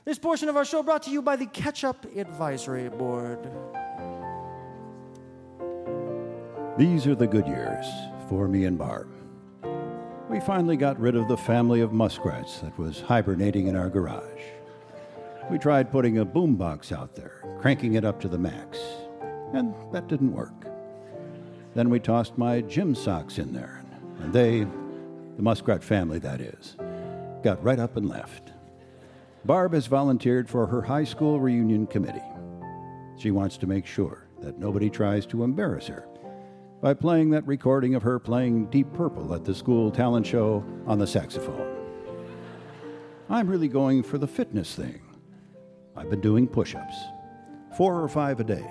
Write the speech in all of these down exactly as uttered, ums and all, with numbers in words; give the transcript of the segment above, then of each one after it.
This portion of our show brought to you by the Ketchup Advisory Board. These are the good years for me and Barb. We finally got rid of the family of muskrats that was hibernating in our garage. We tried putting a boombox out there, cranking it up to the max, and that didn't work. Then we tossed my gym socks in there, and they, the muskrat family that is, got right up and left. Barb has volunteered for her high school reunion committee. She wants to make sure that nobody tries to embarrass her by playing that recording of her playing Deep Purple at the school talent show on the saxophone. I'm really going for the fitness thing. I've been doing push-ups, four or five a day.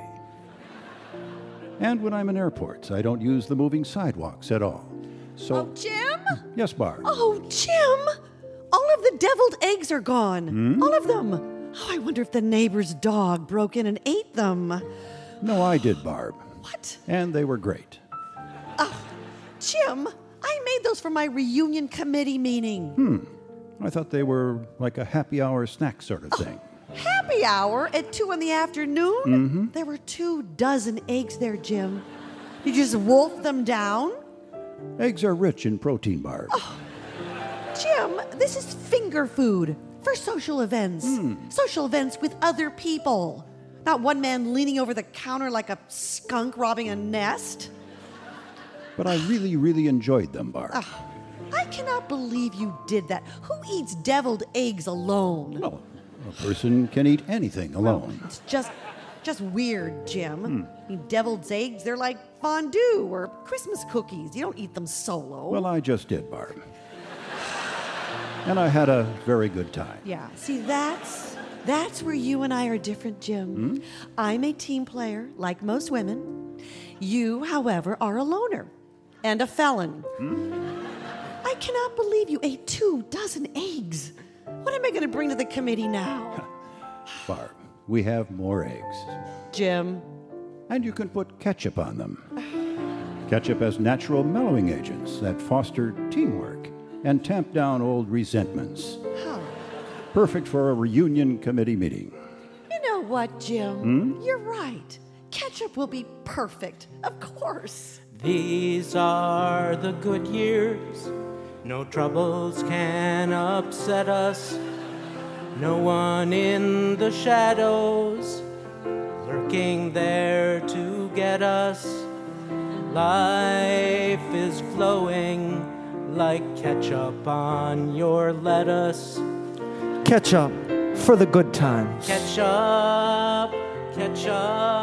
And when I'm in airports, I don't use the moving sidewalks at all. So, oh, Jim? Yes, Barb. Oh, Jim! All of the deviled eggs are gone. Hmm? All of them. Oh, I wonder if the neighbor's dog broke in and ate them. No, I did, Barb. What? And they were great. Oh, Jim, I made those for my reunion committee meeting. Hmm. I thought they were like a happy hour snack sort of thing. Oh, happy hour at two in the afternoon? Mm-hmm. There were two dozen eggs there, Jim. You just wolfed them down? Eggs are rich in protein, Barb. Oh. Jim, this is finger food for social events. Mm. Social events with other people. Not one man leaning over the counter like a skunk robbing a nest. But I really, really enjoyed them, Barb. Oh, I cannot believe you did that. Who eats deviled eggs alone? Well, a person can eat anything alone. It's just just weird, Jim. Hmm. I mean, deviled eggs, they're like fondue or Christmas cookies. You don't eat them solo. Well, I just did, Barb. And I had a very good time. Yeah, see, that's that's where you and I are different, Jim. Hmm? I'm a team player, like most women. You, however, are a loner and a felon. Hmm? I cannot believe you ate two dozen eggs. What am I going to bring to the committee now? Barb, we have more eggs. Jim. And you can put ketchup on them. Ketchup has natural mellowing agents that foster teamwork and tamp down old resentments. How? Perfect for a reunion committee meeting. You know what, Jim? Hmm? You're right. Ketchup will be perfect, of course. These are the good years. No troubles can upset us. No one in the shadows lurking there to get us. Life is flowing like ketchup on your lettuce. Ketchup for the good times. Ketchup, ketchup.